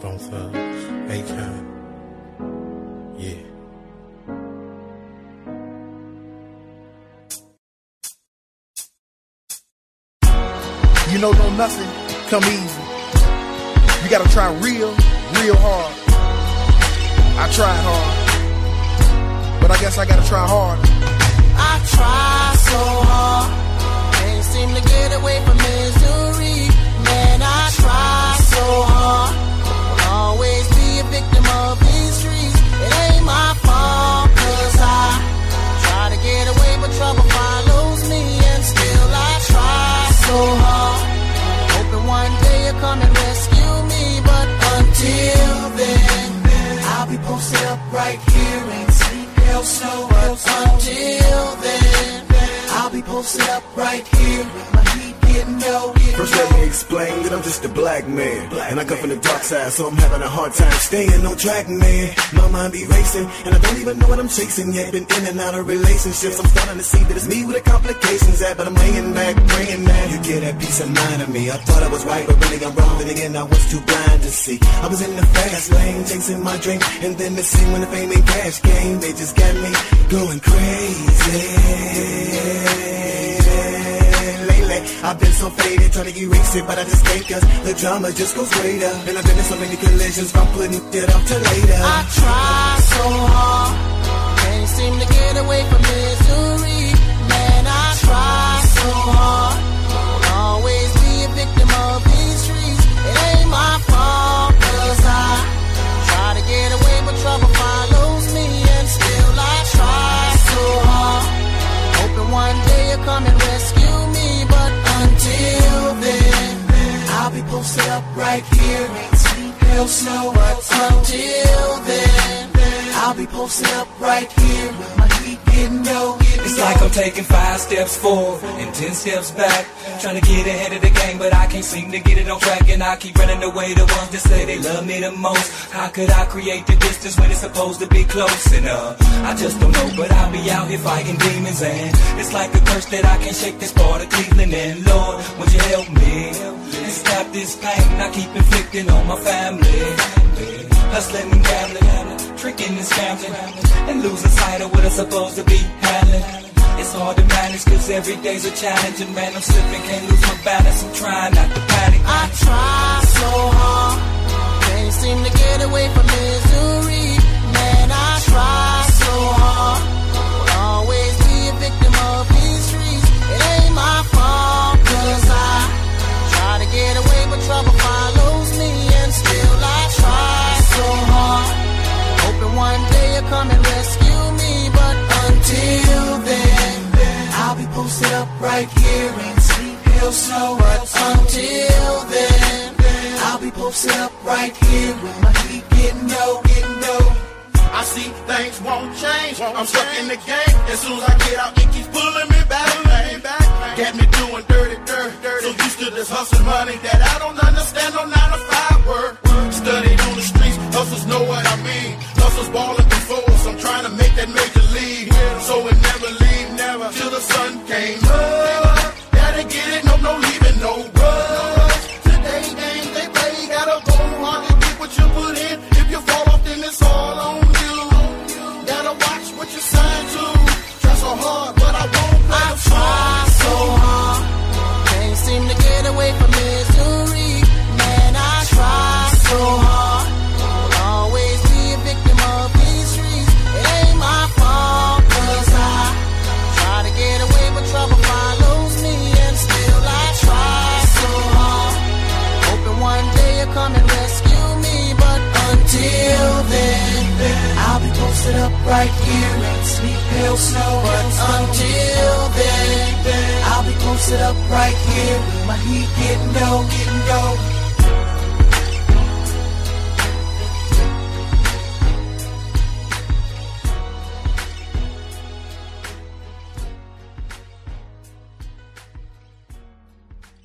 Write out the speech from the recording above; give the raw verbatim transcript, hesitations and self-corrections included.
Bone Thugs, Akon, yeah. You know, don't nothing come easy. You gotta try real, real hard. I tried hard, but I guess I gotta try harder. I try so hard, can't seem to get away from misery. Man, I try so hard, will always be a victim of these streets. It ain't my fault, cause I try to get away, but trouble follows me. And still I try so hard, hoping one day you'll come and rescue me. But until then, I'll be posted up right here and sleep hell snow. But until then, I'll be posted up right here with my heat getting low. First let me explain that I'm just a black man, and I come from the dark side, so I'm having a hard time staying on track, man. My mind be racing, and I don't even know what I'm chasing yet. Been in and out of relationships, I'm starting to see that it's me with the complications at, but I'm laying back, praying that you get that peace of mind of me. I thought I was right, but really I'm wrong, then again I was too blind to see. I was in the fast lane, chasing my dream, and then the scene when the fame and cash came, they just got me going crazy. I've been so faded, trying to erase it, but I just can't, cause the drama just goes greater. And I've been in so many collisions, I'm putting it off till later. I try so hard, can't seem to get away from misery. Man, I try so hard, will always be a victim of these streets. It ain't my fault, cause I try to get away, but trouble follows me. And still I try so hard, hoping one day you'll come and rescue me. But until then, I'll be posted up right here, ain't sleep, hell, snow. But until then, I'll be posted up right here with my heat getting low. It's like I'm taking five steps forward and ten steps back, trying to get ahead of the game, but I can't seem to get it on track. And I keep running away the ones that say they love me the most. How could I create the distance when it's supposed to be close? And uh, I just don't know, but I'll be out here fighting demons. And it's like a curse that I can't shake, this part of Cleveland. And Lord, would you help me and stop this pain I keep inflicting on my family? Hustling and gambling, tricking and scrambling, and losing sight of what I'm supposed to be handling. It's hard to manage, cause every day's a challenge. And man, I'm slipping, can't lose my balance, I'm trying not to panic. I try so hard, can't seem to get away from misery. Man, I try so hard, will always be a victim of these streets. It ain't my fault, cause I try to get away, but trouble follows me. And still I try so hard, hoping one day you'll come and rescue me. But until then, I'll be posted up right here in sleep, hell, snow. But until then, I'll be posted up right here with my heat getting low, getting low. I see things won't change, I'm stuck in the game. As soon as I get out, it keeps pulling me back, back, back. Got me doing dirty, dirty, dirty. So used to this hustle money that I don't understand, no nine to five work. Studied on the streets, hustles know what I mean. Hustles balling before us, I'm trying to make that major league. So it never leave, never, till the sun came up. Gotta get it, no, no leaving, no rush. Today games they play, gotta go hard and get what you put in. If you fall off, then it's all on you. Gotta watch what you sign to. Try so hard, but I won't play. I try so hard, can't seem to get away from misery. Man, I try so hard, will always be a victim of these streets. It ain't my fault, cause I try to get away, but trouble follows me. And still I try so hard, hoping one day you'll come and rescue me. But until then, I'll be posted up right here in sleep, hell, snow. But until then, I'll be posted up right here with my heat getting low, getting low.